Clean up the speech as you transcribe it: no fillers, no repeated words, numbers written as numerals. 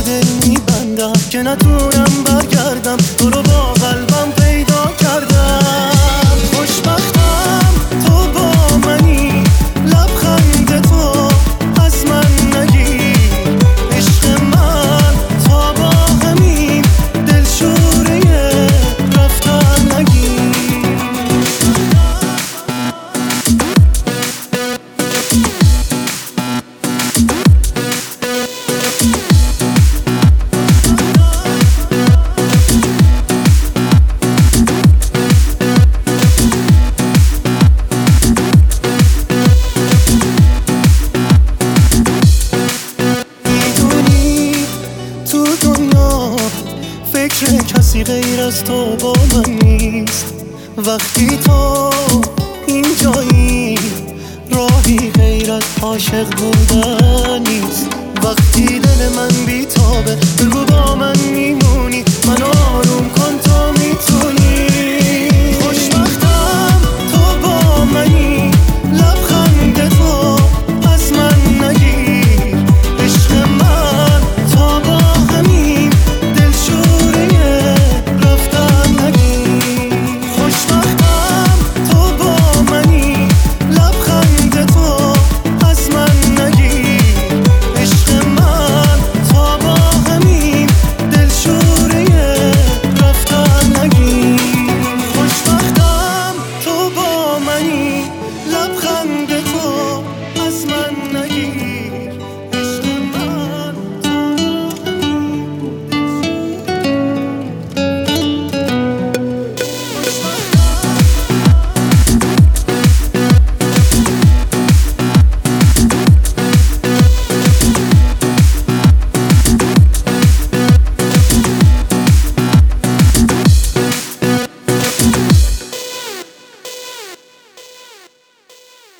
دل میبندم که نتونم برگردم، تو رو با قلبم پیدا کردم. خوشبختم تو با منی، لبخند تو از من نگی، عشق من تا با همین دلشوره رفتن نگی. فکر کسی غیر از تو با من نیست، وقتی تو اینجایی راهی غیر از عاشق بودن نیست. وقتی دل من بیتابه بگو با من میمونی، من آروم کن تا میتونی.